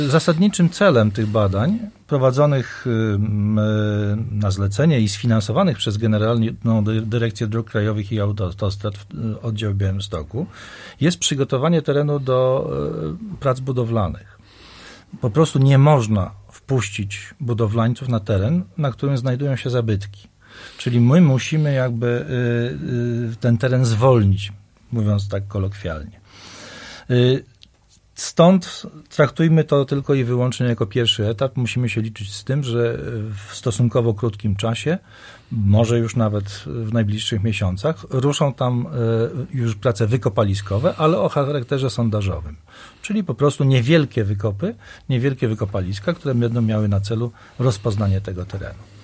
Zasadniczym celem tych badań prowadzonych na zlecenie i sfinansowanych przez Generalną Dyrekcję Dróg Krajowych i Autostrad oddział w Białymstoku jest przygotowanie terenu do prac budowlanych. Po prostu nie można wpuścić budowlańców na teren, na którym znajdują się zabytki. Czyli my musimy jakby ten teren zwolnić, mówiąc tak kolokwialnie. Stąd traktujmy to tylko i wyłącznie jako pierwszy etap. Musimy się liczyć z tym, że w stosunkowo krótkim czasie, może już nawet w najbliższych miesiącach, ruszą tam już prace wykopaliskowe, ale o charakterze sondażowym. Czyli po prostu niewielkie wykopaliska, które będą miały na celu rozpoznanie tego terenu.